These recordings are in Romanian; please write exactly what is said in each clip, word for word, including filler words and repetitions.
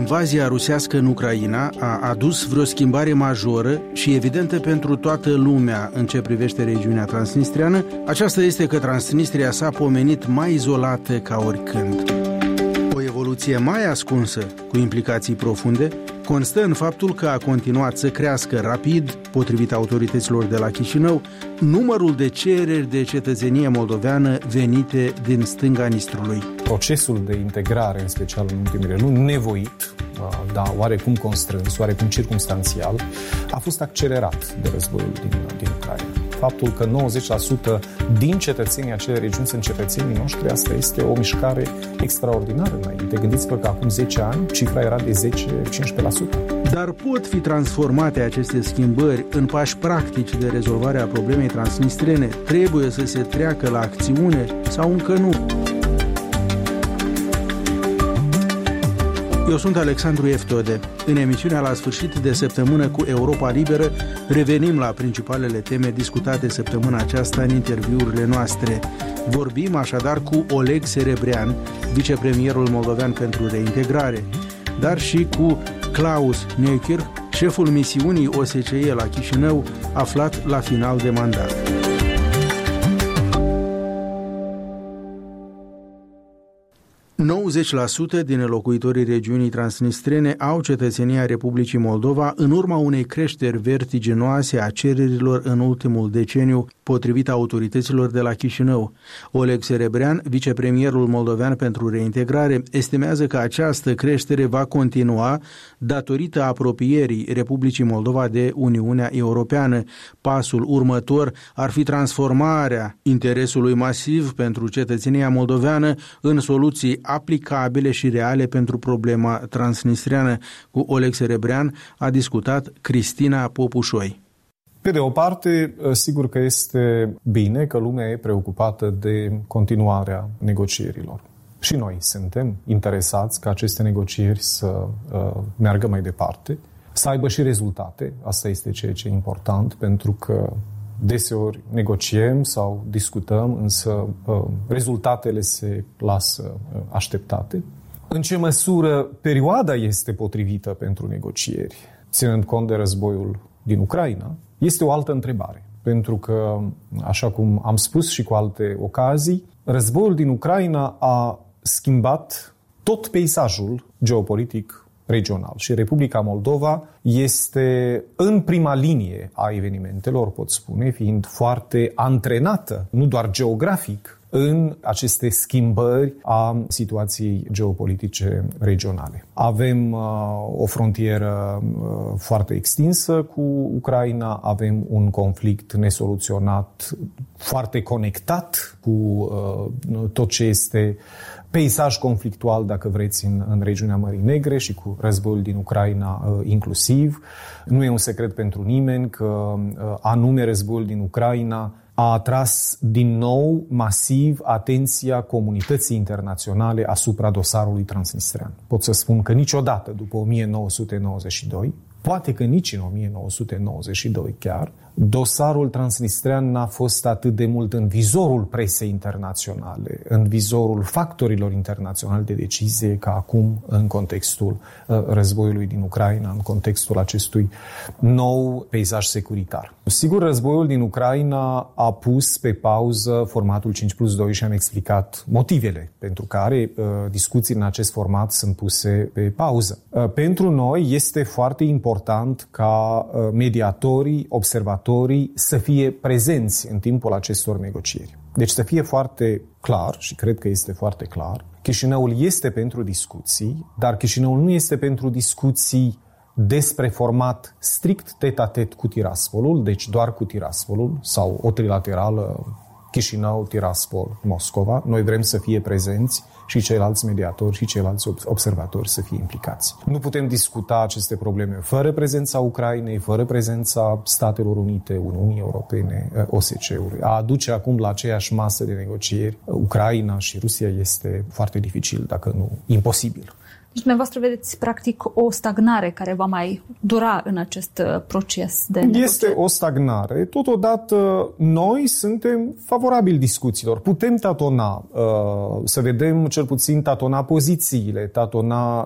Invazia rusească în Ucraina a adus vreo schimbare majoră și evidentă pentru toată lumea în ce privește regiunea transnistreană. Aceasta este că Transnistria s-a pomenit mai izolată ca oricând. O evoluție mai ascunsă, cu implicații profunde, constă în faptul că a continuat să crească rapid, potrivit autorităților de la Chișinău, numărul de cereri de cetățenie moldoveană venite din stânga Nistrului. Procesul de integrare, în special în ultimele luni, nevoit, da, oarecum constrâns, oarecum circumstanțial, a fost accelerat de războiul din, din Ucraina. Faptul că nouăzeci la sută din cetățenii acelei regiuni sunt cetățenii noștri, asta este o mișcare extraordinară înainte. Gândiți-vă că acum zece ani cifra era de zece-cincisprezece la sută. Dar pot fi transformate aceste schimbări în pași practici de rezolvare a problemei transnistrene? Trebuie să se treacă la acțiune sau încă nu? Eu sunt Alexandru Eftode. În emisiunea La sfârșit de săptămână cu Europa Liberă revenim la principalele teme discutate săptămâna aceasta în interviurile noastre. Vorbim așadar cu Oleg Serebrean, vicepremierul moldovean pentru reintegrare, dar și cu Klaus Neukirch, șeful misiunii O S C E la Chișinău, aflat la final de mandat. nouăzeci la sută din locuitorii regiunii transnistrene au cetățenia Republicii Moldova în urma unei creșteri vertiginoase a cererilor în ultimul deceniu, potrivit autorităților de la Chișinău. Oleg Serebrean, vicepremierul moldovean pentru reintegrare, estimează că această creștere va continua datorită apropierii Republicii Moldova de Uniunea Europeană. Pasul următor ar fi transformarea interesului masiv pentru cetățenia moldoveană în soluții aplicabile și reale pentru problema transnistreană. Cu Oleg Serebrean a discutat Cristina Popușoi. Pe de o parte, sigur că este bine că lumea e preocupată de continuarea negocierilor. Și noi suntem interesați ca aceste negocieri să uh, meargă mai departe, să aibă și rezultate. Asta este ceea ce e important, pentru că deseori negociem sau discutăm, însă uh, rezultatele se lasă uh, așteptate. În ce măsură perioada este potrivită pentru negocieri, ținând cont de războiul din Ucraina, este o altă întrebare. Pentru că, așa cum am spus și cu alte ocazii, războiul din Ucraina a schimbat tot peisajul geopolitic regional și Republica Moldova este în prima linie a evenimentelor, pot spune, fiind foarte antrenată, nu doar geografic, în aceste schimbări a situației geopolitice regionale. Avem uh, o frontieră uh, foarte extinsă cu Ucraina, avem un conflict nesoluționat, foarte conectat cu uh, tot ce este peisaj conflictual, dacă vreți, în, în regiunea Mării Negre și cu războiul din Ucraina uh, inclusiv. Nu e un secret pentru nimeni că uh, anume războiul din Ucraina a atras din nou masiv atenția comunității internaționale asupra dosarului transnistrean. Pot să spun că niciodată după o mie nouă sute nouăzeci și doi, poate că nici în o mie nouă sute nouăzeci și doi chiar, dosarul transnistrean n-a fost atât de mult în vizorul presei internaționale, în vizorul factorilor internaționali de decizie, ca acum în contextul uh, războiului din Ucraina, în contextul acestui nou peisaj securitar. Sigur, războiul din Ucraina a pus pe pauză formatul cinci plus doi și am explicat motivele pentru care uh, discuții în acest format sunt puse pe pauză. Uh, pentru noi este foarte important ca uh, mediatorii, observatorii să fie prezenți în timpul acestor negocieri. Deci să fie foarte clar, și cred că este foarte clar, Chișinăul este pentru discuții, dar Chișinăul nu este pentru discuții despre format strict tet-a-tet cu Tiraspolul, deci doar cu Tiraspolul, sau o trilaterală Chișinău, Tiraspol, Moscova. Noi vrem să fie prezenți și ceilalți mediatori și ceilalți observatori să fie implicați. Nu putem discuta aceste probleme fără prezența Ucrainei, fără prezența Statelor Unite, Uniunii Europene, O S C-ului. A aduce acum la aceeași masă de negocieri Ucraina și Rusia este foarte dificil, dacă nu imposibil. Deci dumneavoastră vedeți practic o stagnare care va mai dura în acest proces de negociere. Este o stagnare. Totodată noi suntem favorabili discuțiilor. Putem tatona, să vedem cel puțin tatona pozițiile, tatona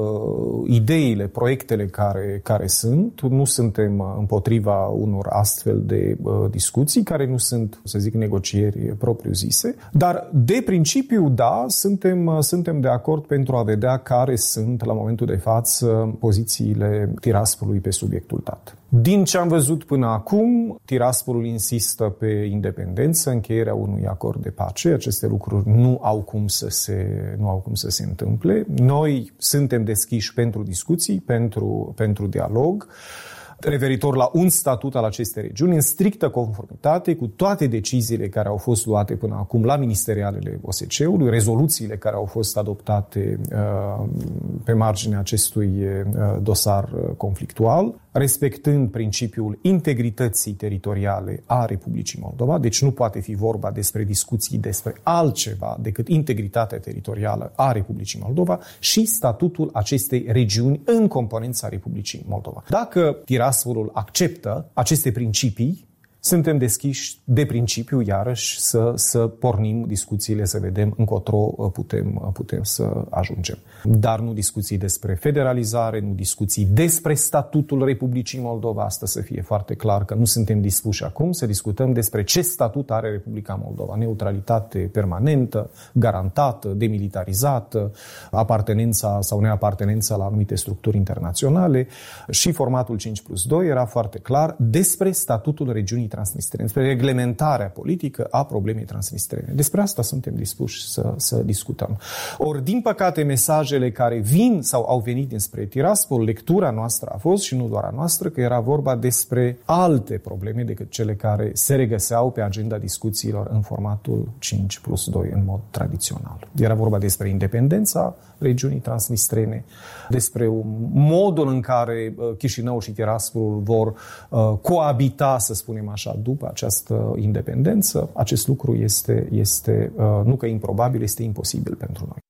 ideile, proiectele care, care sunt. Nu suntem împotriva unor astfel de discuții, care nu sunt, să zic, negocieri propriu-zise. Dar de principiu, da, suntem, suntem de acord pentru a vedea care sunt, la momentul de față, pozițiile Tiraspolului pe subiectul dat. Din ce am văzut până acum, Tiraspolul insistă pe independență, încheierea unui acord de pace. Aceste lucruri nu au cum să se, nu au cum să se întâmple. Noi suntem deschiși pentru discuții, pentru, pentru dialog, referitor la un statut al acestei regiuni, în strictă conformitate cu toate deciziile care au fost luate până acum la ministerialele O S C E-ului, rezoluțiile care au fost adoptate uh, pe marginea acestui uh, dosar uh, conflictual, respectând principiul integrității teritoriale a Republicii Moldova, deci nu poate fi vorba despre discuții despre altceva decât integritatea teritorială a Republicii Moldova și statutul acestei regiuni în componența Republicii Moldova. Dacă Tiraspolul acceptă aceste principii, suntem deschiși de principiu, iarăși, să, să pornim discuțiile, să vedem încotro putem, putem să ajungem. Dar nu discuții despre federalizare, nu discuții despre statutul Republicii Moldova. Asta să fie foarte clar că nu suntem dispuși acum să discutăm despre ce statut are Republica Moldova. Neutralitate permanentă, garantată, demilitarizată, apartenența sau neapartenența la anumite structuri internaționale și formatul cinci plus doi era foarte clar despre statutul regiunii transnistrene, despre reglementarea politică a problemei transnistrene. Despre asta suntem dispuși să, să discutăm. Ori, din păcate, mesajele care vin sau au venit dinspre Tiraspol, lectura noastră a fost, și nu doar a noastră, că era vorba despre alte probleme decât cele care se regăseau pe agenda discuțiilor în formatul cinci plus doi în mod tradițional. Era vorba despre independența regiunii transnistrene, despre modul în care Chișinău și Tiraspol vor coabita, să spunem așa, după această independență. Acest lucru este, este nu că improbabil, este imposibil pentru noi.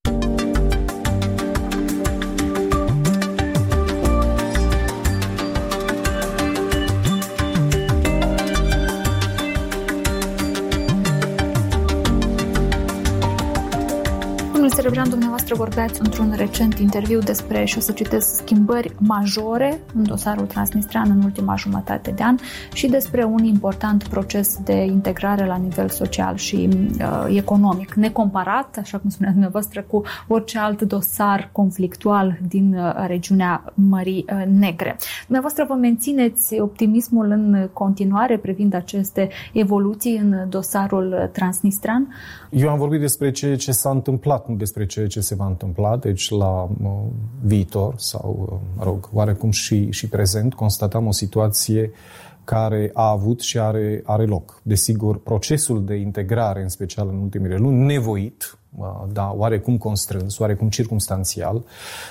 Serebrean, dumneavoastră vorbeați într-un recent interviu despre, și o să citesc, schimbări majore în dosarul transnistrean în ultima jumătate de an și despre un important proces de integrare la nivel social și uh, economic, necomparat, așa cum spuneați dumneavoastră, cu orice alt dosar conflictual din uh, regiunea Mării uh, Negre. Dumneavoastră vă mențineți optimismul în continuare privind aceste evoluții în dosarul transnistrean? Eu am vorbit despre ceea ce s-a întâmplat, nu despre ceea ce se va întâmpla, deci la uh, viitor sau, mă rog, oarecum și, și prezent, constatăm o situație care a avut și are, are loc. Desigur, procesul de integrare, în special în ultimele luni, nevoit, da, oarecum constrâns, oarecum circumstanțial,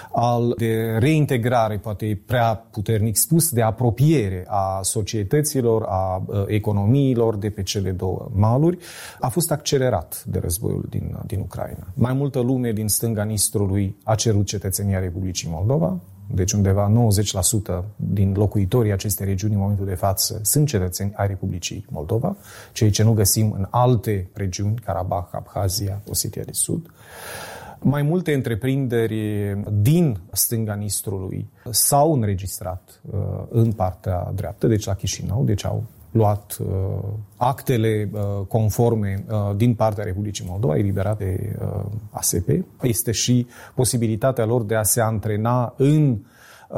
al de reintegrare, poate prea puternic spus, de apropiere a societăților, a economiilor de pe cele două maluri, a fost accelerat de războiul din, din Ucraina. Mai multă lume din stânga Nistrului a cerut cetățenia Republicii Moldova, deci undeva nouăzeci la sută din locuitorii acestei regiuni în momentul de față sunt cetățeni ai Republicii Moldova, ceea ce nu găsim în alte regiuni, Karabakh, Abhazia, Osetia de Sud. Mai multe întreprinderi din stânga Nistrului s-au înregistrat uh, în partea dreaptă, deci la Chișinău, deci au luat uh, actele uh, conforme uh, din partea Republicii Moldova, eliberate uh, A S P. Este și posibilitatea lor de a se antrena în uh,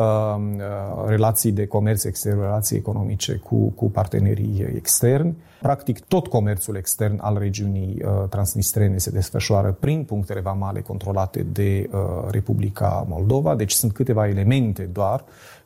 relații de comerț extern, relații economice cu, cu partenerii externi. Practic, tot comerțul extern al regiunii uh, transnistrene se desfășoară prin punctele vamale controlate de uh, Republica Moldova, deci sunt câteva elemente doar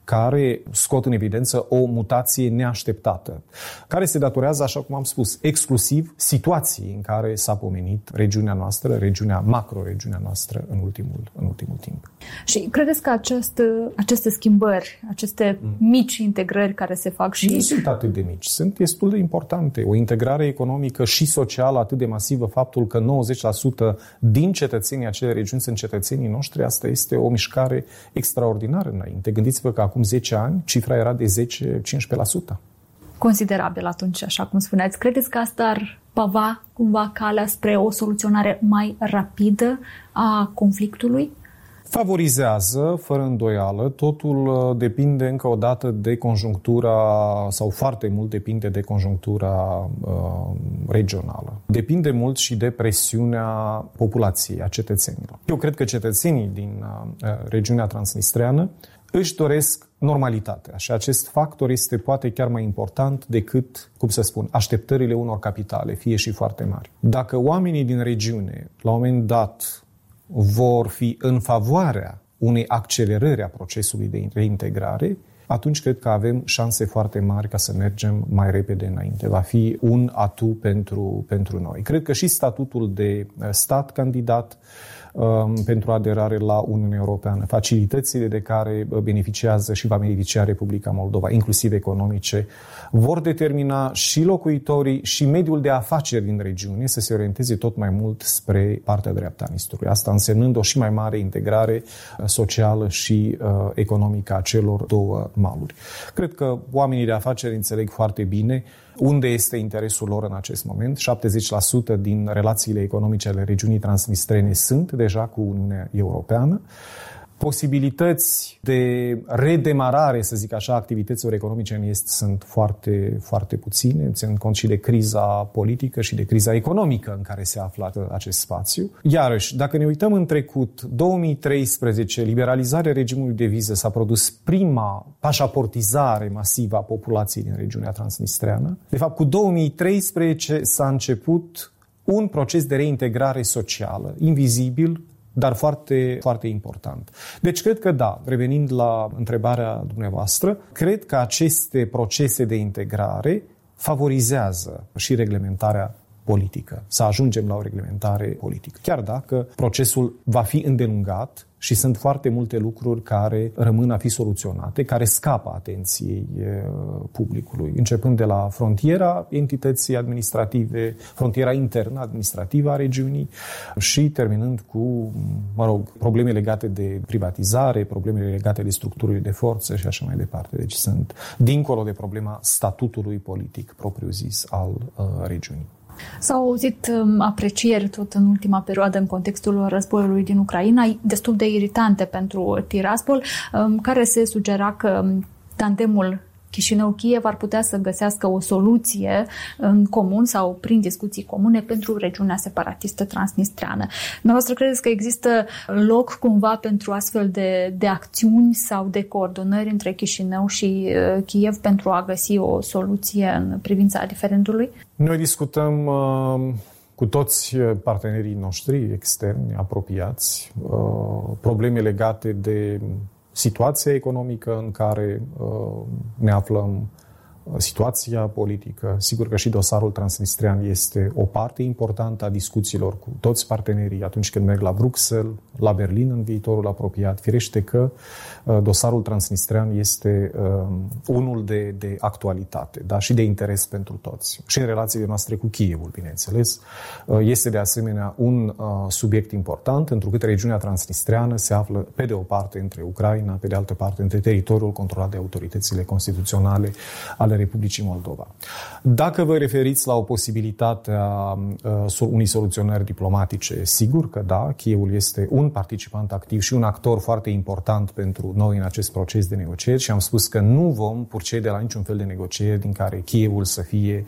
care scot în evidență o mutație neașteptată, care se datorează, așa cum am spus, exclusiv situației în care s-a pomenit regiunea noastră, regiunea macro-regiunea noastră în ultimul, în ultimul timp. Și credeți că acest, aceste schimbări, aceste mm. mici integrări care se fac și... Nu sunt atât de mici, sunt destul de importante. O integrare economică și socială atât de masivă, faptul că nouăzeci la sută din cetățenii acelei regiuni sunt cetățenii noștri, asta este o mișcare extraordinară înainte. Gândiți-vă că acum zece ani cifra era de zece-cincisprezece la sută. Considerabil atunci, așa cum spuneați. Credeți că asta ar pava cumva calea spre o soluționare mai rapidă a conflictului? Favorizează, fără îndoială, totul depinde încă o dată de conjunctura, sau foarte mult depinde de conjunctura uh, regională. Depinde mult și de presiunea populației, a cetățenilor. Eu cred că cetățenii din uh, regiunea transnistreană își doresc normalitatea și acest factor este poate chiar mai important decât, cum să spun, așteptările unor capitale, fie și foarte mari. Dacă oamenii din regiune, la un moment dat, vor fi în favoarea unei accelerări a procesului de reintegrare, atunci cred că avem șanse foarte mari ca să mergem mai repede înainte. Va fi un atu pentru, pentru noi. Cred că și statutul de stat candidat um, pentru aderare la Uniunea Europeană, facilitățile de care beneficiază și va beneficia Republica Moldova, inclusiv economice, vor determina și locuitorii și mediul de afaceri din regiune să se orienteze tot mai mult spre partea dreaptă a Nistrului. Asta însemnând o și mai mare integrare socială și uh, economică a celor două maluri. Cred că oamenii de afaceri înțeleg foarte bine unde este interesul lor în acest moment. șaptezeci la sută din relațiile economice ale regiunii transnistrene sunt deja cu Uniunea Europeană. Posibilități de redemarare, să zic așa, activităților economice în Est sunt foarte, foarte puține, ținând cont și de criza politică și de criza economică în care se află acest spațiu. Iarăși, dacă ne uităm în trecut, două mii treisprezece, liberalizarea regimului de viză, s-a produs prima pașaportizare masivă a populației din regiunea transnistreană. De fapt, cu două mii treisprezece s-a început un proces de reintegrare socială, invizibil, dar foarte, foarte important. Deci cred că da, revenind la întrebarea dumneavoastră, cred că aceste procese de integrare favorizează și reglementarea politică, să ajungem la o reglementare politică. Chiar dacă procesul va fi îndelungat și sunt foarte multe lucruri care rămân a fi soluționate, care scapă atenției publicului, începând de la frontiera entității administrative, frontiera internă administrativă a regiunii și terminând cu, mă rog, probleme legate de privatizare, probleme legate de structurile de forță și așa mai departe. Deci sunt dincolo de problema statutului politic propriu-zis al uh, regiunii. S-au auzit aprecieri tot în ultima perioadă în contextul războiului din Ucraina, destul de iritante pentru Tiraspol, care se sugera că tandemul Chișinău-Kiev ar putea să găsească o soluție în comun sau prin discuții comune pentru regiunea separatistă transnistreană. Dumneavoastră credeți că există loc cumva pentru astfel de, de acțiuni sau de coordonări între Chișinău și uh, Kiev pentru a găsi o soluție în privința diferendului? Noi discutăm uh, cu toți partenerii noștri externi, apropiați, uh, probleme legate de situația economică în care uh, ne aflăm, situația politică. Sigur că și dosarul transnistrian este o parte importantă a discuțiilor cu toți partenerii atunci când merg la Bruxelles, la Berlin în viitorul apropiat. Firește că uh, dosarul transnistrian este uh, unul de, de actualitate, da, și de interes pentru toți. Și în relațiile noastre cu Kievul, bineînțeles, uh, este de asemenea un uh, subiect important, întrucât regiunea transnistriană se află pe de o parte între Ucraina, pe de altă parte între teritoriul controlat de autoritățile constituționale ale Republicii Moldova. Dacă vă referiți la o posibilitate a uh, unei soluționări diplomatice, sigur că da, Kievul este un participant activ și un actor foarte important pentru noi în acest proces de negocieri și am spus că nu vom procede la niciun fel de negocieri din care Kievul să fie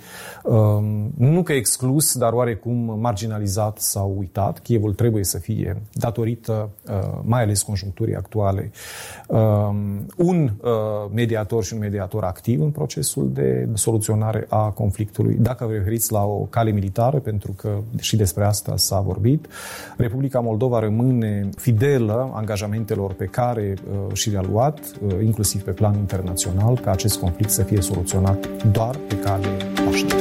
um, nu că exclus, dar oarecum marginalizat sau uitat. Kievul trebuie să fie, datorită uh, mai ales conjuncturii actuale, um, un uh, mediator și un mediator activ în procesul procesul de soluționare a conflictului. Dacă vă referiți la o cale militară, pentru că și despre asta s-a vorbit, Republica Moldova rămâne fidelă angajamentelor pe care uh, și le-a luat, uh, inclusiv pe plan internațional, ca acest conflict să fie soluționat doar pe cale pașnică.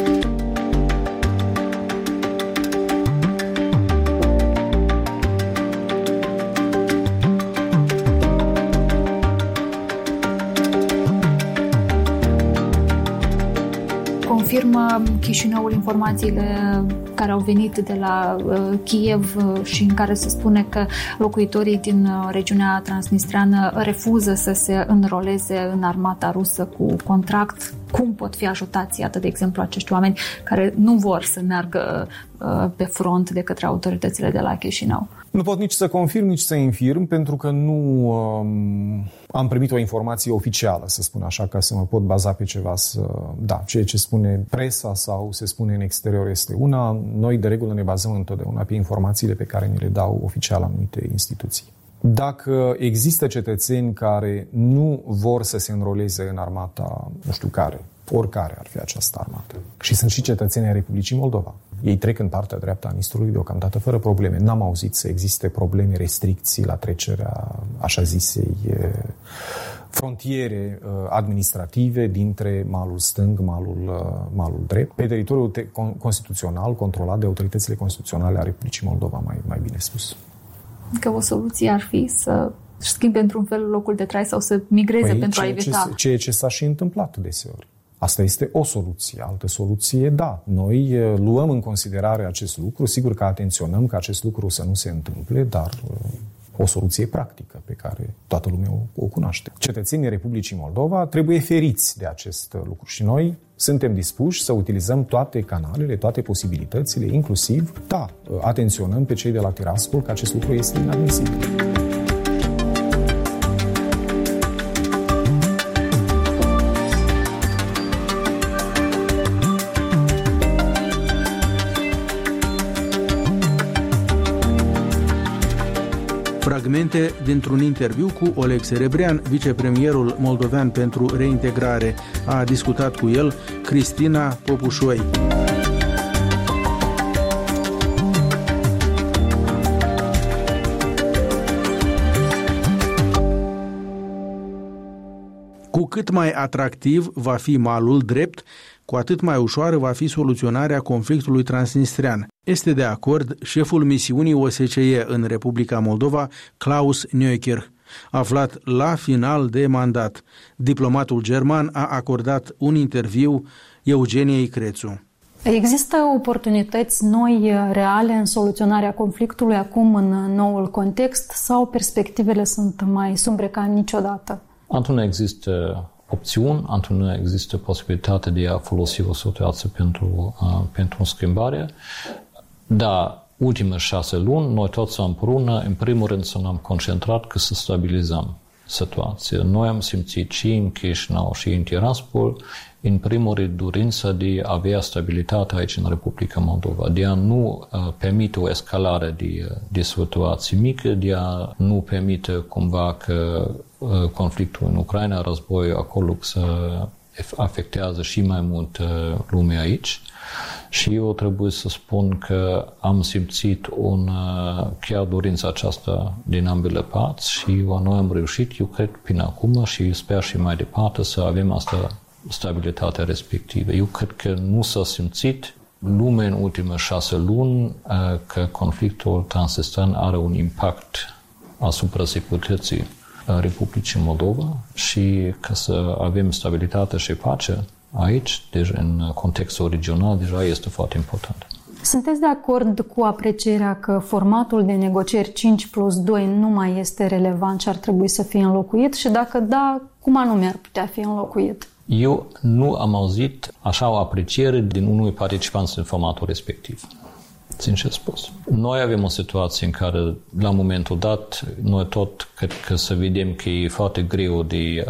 Confirmă Chișinăul informațiile care au venit de la uh, Kiev uh, și în care se spune că locuitorii din uh, regiunea transnistreană refuză să se înroleze în armata rusă cu contract. Cum pot fi ajutați, iată, de exemplu, acești oameni care nu vor să meargă uh, pe front de către autoritățile de la Chișinău? Nu pot nici să confirm, nici să infirm, pentru că nu um, am primit o informație oficială, să spun așa, ca să mă pot baza pe ceva. Să, da, ceea ce spune presa sau se spune în exterior este una. Noi, de regulă, ne bazăm întotdeauna pe informațiile pe care ni le dau oficial anumite instituții. Dacă există cetățeni care nu vor să se înroleze în armata, nu știu care, oricare ar fi această armată, și sunt și cetățeni ai Republicii Moldova, ei trec în partea dreaptă a Nistrului deocamdată fără probleme. N-am auzit să existe probleme, restricții la trecerea așa zisei frontiere administrative dintre malul stâng, malul, malul drept, pe teritoriul te- constituțional controlat de autoritățile constituționale a Republicii Moldova, mai, mai bine spus. Că o soluție ar fi să schimbe într-un fel locul de trai sau să migreze păi, pentru a evita. Ce, ceea ce s-a și întâmplat deseori. Asta este o soluție. Altă soluție, da. Noi luăm în considerare acest lucru. Sigur că atenționăm ca acest lucru să nu se întâmple, dar o soluție practică pe care toată lumea o, o cunoaște. Cetățenii Republicii Moldova trebuie feriți de acest lucru și noi suntem dispuși să utilizăm toate canalele, toate posibilitățile, inclusiv, da, atenționăm pe cei de la Tiraspol că acest lucru este inadmisibil. Fragmente dintr-un interviu cu Oleg Serebrean, vicepremierul moldovean pentru reintegrare. A discutat cu el Cristina Popușoi. Cu cât mai atractiv va fi malul drept, cu atât mai ușoară va fi soluționarea conflictului transnistrean. Este de acord șeful misiunii O S C E în Republica Moldova, Klaus Neukirch, aflat la final de mandat. Diplomatul german a acordat un interviu Eugeniei Crețu. Există oportunități noi, reale, în soluționarea conflictului acum în noul context sau perspectivele sunt mai sumbre ca niciodată? Într-una există opțiuni, într-una există posibilitatea de a folosi o situație pentru, uh, pentru schimbare. Da, ultimele șase luni, noi toți împreună, în primul rând să ne-am concentrat că să stabilizăm situația. Noi am simțit și în Chișinău și în Tiraspol, în primul rând, dorința de a avea stabilitate aici în Republica Moldova, de a nu uh, permite o escalare de, de situații mică, de a nu permite cumva că uh, conflictul în Ucraina, războiul acolo să afectează și mai mult uh, lumea aici. Și eu trebuie să spun că am simțit un, chiar dorința aceasta din ambele părți și noi am reușit, eu cred, până acum și sper și mai departe să avem asta stabilitatea respectivă. Eu cred că nu s-a simțit lumea în ultimele șase luni că conflictul transnistrean are un impact asupra securității Republicii Moldova și că să avem stabilitate și pace aici, deci în contextul regional, deja este foarte important. Sunteți de acord cu aprecierea că formatul de negocieri cinci plus doi nu mai este relevant și ar trebui să fie înlocuit? Și dacă da, cum anume ar putea fi înlocuit? Eu nu am auzit așa o apreciere din unui participant în formatul respectiv. Sincer spus. Noi avem o situație în care, la momentul dat, noi tot cred că să vedem că e foarte greu de,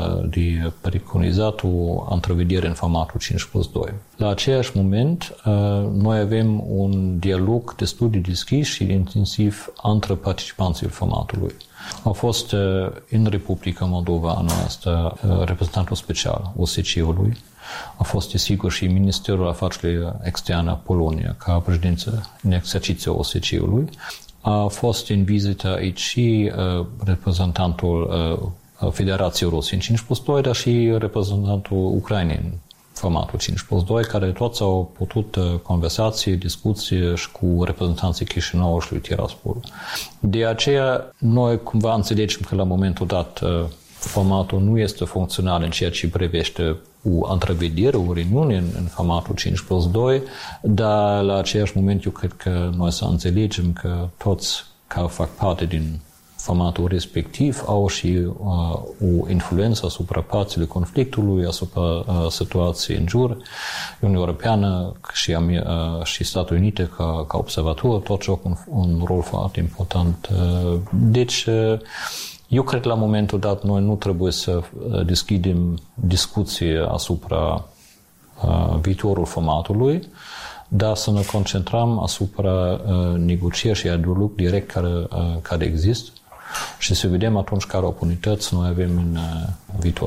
de preconizat o întrevedere în formatul cinci plus doi. La același moment, noi avem un dialog destul de deschis și intensiv între participanții formatului. A fost în Republica Moldova anul ăsta reprezentantul special O S C E-ului a fost, desigur, și Ministerul Afacerilor Externe a Poloniei, ca președință în exercițiu O S C E-ului. A fost în vizită aici și uh, reprezentantul uh, Federației Rusiei în cinci plus doi, dar și reprezentantul Ucrainei în formatul cinci plus doi, care toți au putut uh, conversații, discuții și cu reprezentanții Chișinău și lui Tiraspol. De aceea, noi cumva înțelegem că la momentul dat uh, formatul nu este funcțional în ceea ce privește o întrevedere, o reuniune în, în formatul cinci plus doi, dar la același moment eu cred că noi să înțelegem că toți care fac parte din formatul respectiv au și uh, o influență asupra părților conflictului, asupra uh, situației în jur. Uniunea Europeană și, uh, și Statele Unite ca, ca observator tot joacă un, un rol foarte important. Uh, deci, uh, eu cred că la momentul dat noi nu trebuie să deschidem discuții asupra uh, viitorul formatului, dar să ne concentrăm asupra uh, negocieri și dialog direct care, uh, care există și să vedem atunci care oportunități noi avem în uh, viitor.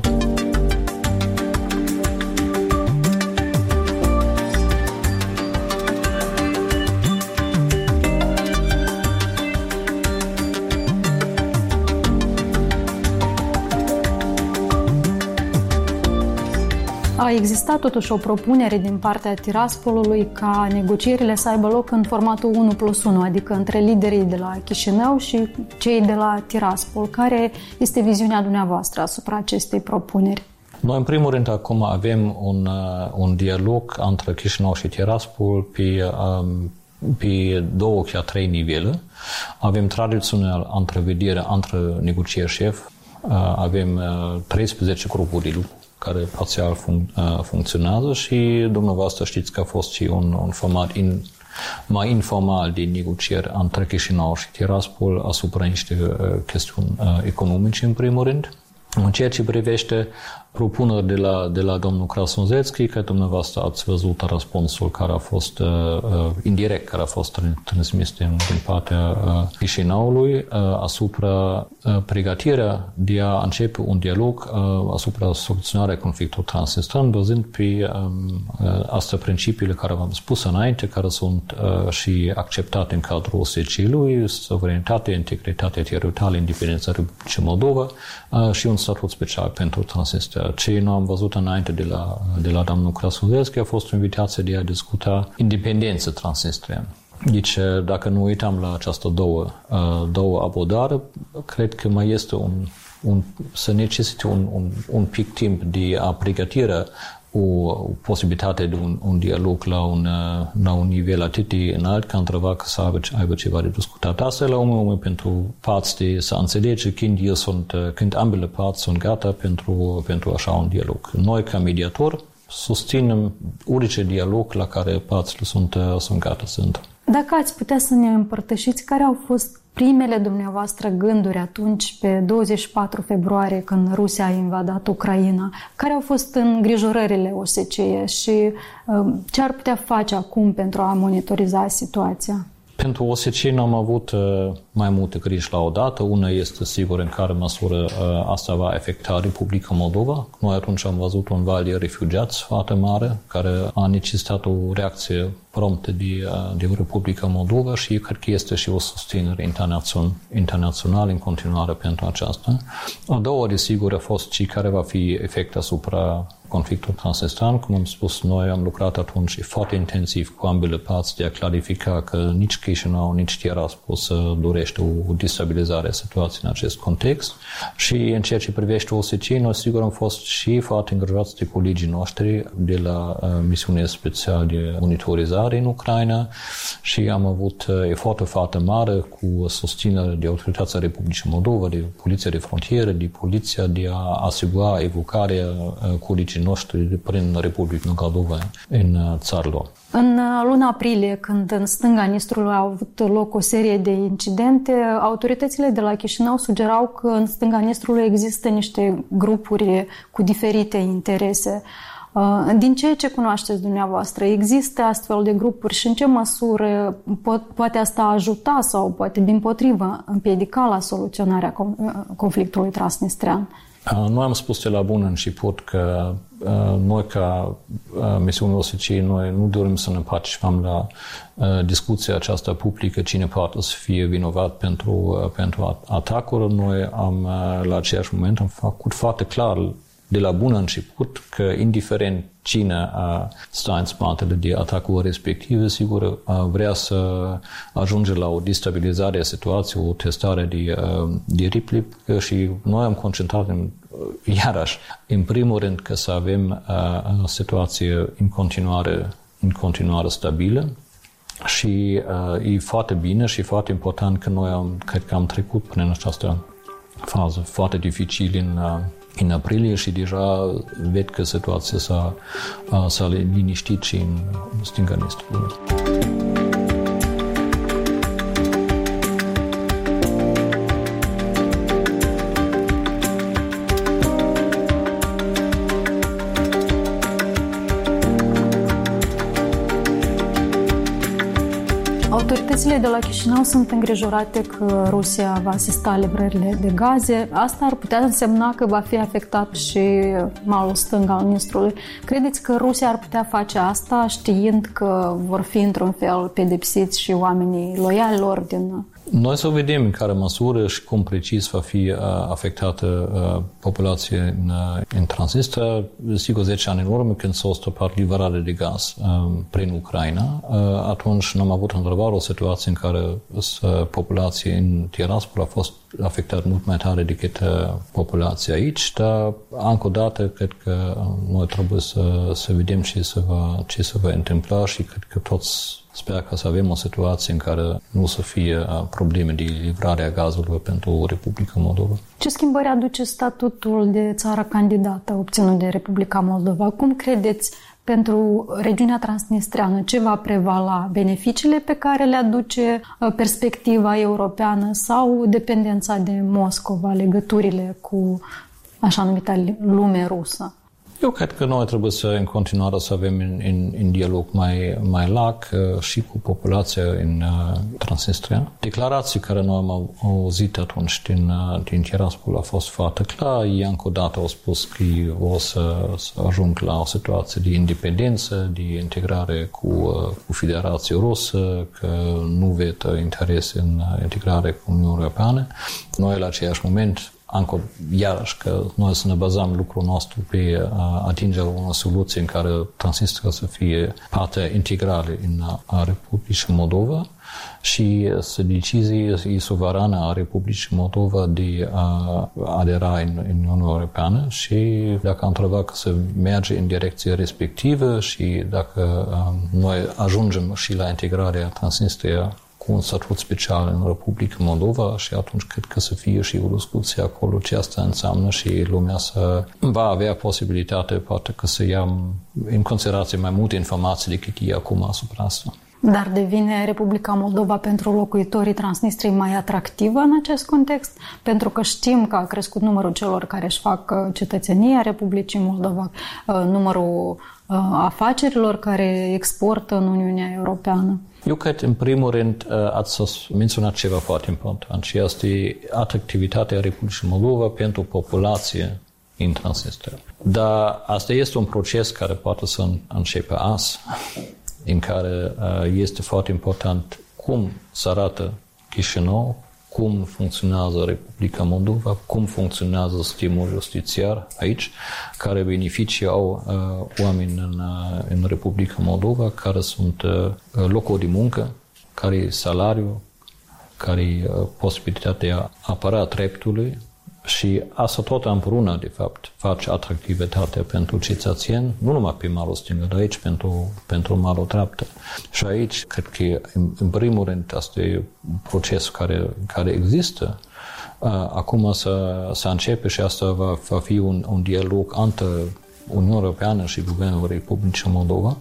A existat totuși o propunere din partea Tiraspolului ca negocierile să aibă loc în formatul unu plus unu, adică între liderii de la Chișinău și cei de la Tiraspol. Care este viziunea dumneavoastră asupra acestei propuneri? Noi, în primul rând, acum avem un, un dialog între Chișinău și Tiraspol pe, um, pe două, chiar trei nivele. Avem tradițional întrevedere între negocieri șef, avem treisprezece grupuri de lucru care parțial func- funcționează și dumneavoastră știți că a fost și un, un format in, mai informal de negocieri între Chișinău și Tiraspol asupra niște uh, chestiuni uh, economice, în primul rând. În ceea ce privește propuneri de la, de la domnul Krasnodębski, că dumneavoastră ați văzut răspunsul care a fost uh, indirect, care a fost transmis din, din partea uh, Chișinăului uh, asupra uh, pregătirea de a începe un dialog uh, asupra soluționarea conflictului transnistran, bazând pe um, uh, astea principiile care v-am spus înainte, care sunt uh, și acceptate în cadrul O S C E-ului, suveranitate, integritate teritorială, independența Republicii Moldova uh, și un statut special pentru Transnistria. Ce nu am văzut înainte de la, de la domnul Krasnodębski a fost o invitație de a discuta independența transnistriană. Deci, dacă nu uităm la această două, două abordare, cred că mai este un, un să necesite un, un, un pic timp de a pregătirea o, o posibilitate de un, un dialog la un, la un nivel atât de înalt ca într-adevăr să aibă, aibă ceva de discutat. Asta e la urmă pentru părți de să înțelege când, eu sunt, când ambele părți sunt gata pentru, pentru așa un dialog. Noi, ca mediator, susținem orice dialog la care părțile sunt, sunt gata să intre. Dacă ați putea să ne împărtășiți care au fost primele dumneavoastră gânduri atunci, pe douăzeci și patru februarie, când Rusia a invadat Ucraina, care au fost îngrijorările O S C E și uh, ce ar putea face acum pentru a monitoriza situația? Pentru O S C E am avut uh, mai multe griji la o dată. Una este sigur în care măsură uh, asta va afecta Republica Moldova. Noi atunci am văzut un val de refugiați foarte mare, care a necesitat o reacție promptă de, uh, de Republica Moldova și cred că este și o susținere internațion, internațională în continuare pentru aceasta. A doua, desigur, a fost și care va fi efect asupra conflictul transnistran. Cum am spus, noi am lucrat atunci foarte intensiv cu ambele părți de a clarifica că nici Chișinău, nici Tiraspol să dorește o destabilizare a situației în acest context. Și în ceea ce privește O S C E, noi sigur am fost și foarte îngrijorați de colegii noștri de la uh, misiunea specială de monitorizare în Ucraina și am avut uh, eforturi foarte mari cu susținere de Autoritatea Republicii Moldova, de Poliția de Frontieră, de Poliția de a asigura evocarea uh, colegii noștri prin Republica Moldova în uh, țara lor. În luna aprilie, când în stânga Nistrului au avut loc o serie de incidente, autoritățile de la Chișinău sugerau că în stânga Nistrului există niște grupuri cu diferite interese. Din ceea ce cunoașteți dumneavoastră, există astfel de grupuri și în ce măsură po- poate asta ajuta sau poate dimpotrivă împiedica la soluționarea conflictului transnistrean? Noi am spus de la bun început că noi, ca misiune O S C E, noi nu dorim să ne participăm la discuția aceasta publică, cine poate să fie vinovat pentru, pentru atacuri. Noi am, la același moment, am făcut foarte clar de la bun început că, indiferent cine stă în spatele de atacuri respective, sigur vrea să ajunge la o destabilizare a situației, o testare de, de replică și noi am concentrat în, iarăși, în primul rând, că să avem o situație în continuare, în continuare stabilă. Și uh, e foarte bine și foarte important că noi am, cred că am trecut prin această fază foarte dificilă în, uh, în aprilie și deja ved că situația s-a, uh, s-a liniștit și în stânga Nistrului. Autoritățile de la Chișinău sunt îngrijorate că Rusia va asista livrările de gaze. Asta ar putea însemna că va fi afectat și malul stâng al Nistrului. Credeți că Rusia ar putea face asta știind că vor fi într-un fel pedepsiți și oamenii loiali lor din... Noi să vedem în care măsură și cum precis va fi afectată populația în, în Transnistria. Sigur, zece ani în urmă, când s-a stopat livrarea de gaz prin Ucraina, atunci n-am avut într-adevăr o situație în care populația în Tiraspol a fost afectată mult mai tare decât populația aici, dar încă o dată cred că noi trebuie să, să vedem ce se, va, ce se va întâmpla și cred că toți sper că să avem o situație în care nu să fie probleme de livrare a gazului pentru Republica Moldova. Ce schimbări aduce statutul de țară candidată obținut de Republica Moldova? Cum credeți pentru regiunea transnistreană ce va prevala? Beneficiile pe care le aduce perspectiva europeană sau dependența de Moscova, legăturile cu așa numita lume rusă? Eu cred că noi trebuie să în continuare să avem în, în, în dialog mai, mai larg uh, și cu populația în uh, Transnistria. Declarații care noi am auzit atunci din, uh, din Tiraspol a fost foarte clar. Ei încă o dată au spus că o să, să ajung la o situație de independență, de integrare cu, uh, cu Federația Rusă, că nu ved interes în integrare cu Uniunea Europeană. Noi la același moment încă, iarăși, că noi să ne bazăm lucrul nostru pe atingerea unor soluții în care Transnistria să fie parte integrală în a Republicii Moldova și să decizie e suverană a Republicii Moldova de a adera în, în Uniunea Europeană și dacă am întrebat că să merge în direcția respectivă și dacă noi ajungem și la integrarea Transnistria cu un statut special în Republica Moldova și atunci cred că să fie și o discuție acolo ce asta înseamnă și lumea să va avea posibilitatea poate că să ia în considerație mai multe informații decât e acum asupra asta. Dar devine Republica Moldova pentru locuitorii Transnistriei mai atractivă în acest context? Pentru că știm că a crescut numărul celor care își fac cetățenia Republicii Moldova, numărul afacerilor care exportă în Uniunea Europeană. Eu cred, în primul rând, ați menționat ceva foarte important și este atractivitatea Republicii Moldova pentru populație în Transnistria. Dar asta este un proces care poate să începe azi, în care este foarte important cum se arată Chișinău, cum funcționează Republica Moldova, cum funcționează sistemul justițiar aici, care beneficii au uh, oameni în, uh, în Republica Moldova, care sunt uh, locuri de muncă, care e salariu, care e uh, posibilitatea de a apăra dreptului și asta tot împreună, de fapt, face atractivitatea pentru cetățeni, nu numai pe malul stângă, dar aici pentru, pentru malul dreaptă. Și aici, cred că, în, în primul rând, asta e un proces care, care există. Acum să, să începe și asta va, va fi un, un dialog între Uniunea Europeană și Guvernul Republicii Moldova,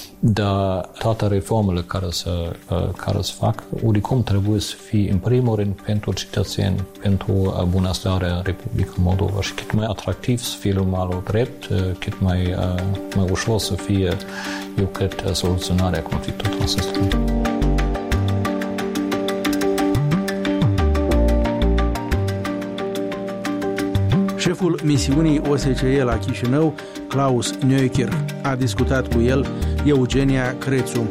dar toate reformele care se, care se fac, oricum trebuie să fie, în primul rând, pentru cetățeni, pentru bunăstarea Republicii Moldova și cât mai atractiv să fie malul drept, cât mai, mai ușor să fie, eu cred, soluționarea conflictului transnistrian. Șeful misiunii O S C E la Chișinău, Klaus Neukirch, a discutat cu el Eugenia Crețu.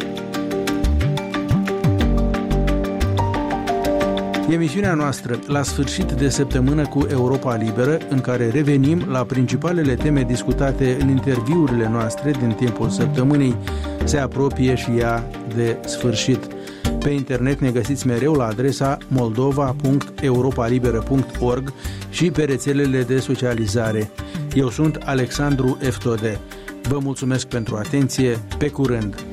Emisiunea noastră la sfârșit de săptămână cu Europa Liberă, în care revenim la principalele teme discutate în interviurile noastre din timpul săptămânii, se apropie și ea de sfârșit. Pe internet ne găsiți mereu la adresa moldova punct europalibera punct org și pe rețelele de socializare. Eu sunt Alexandru Eftode. Vă mulțumesc pentru atenție. Pe curând!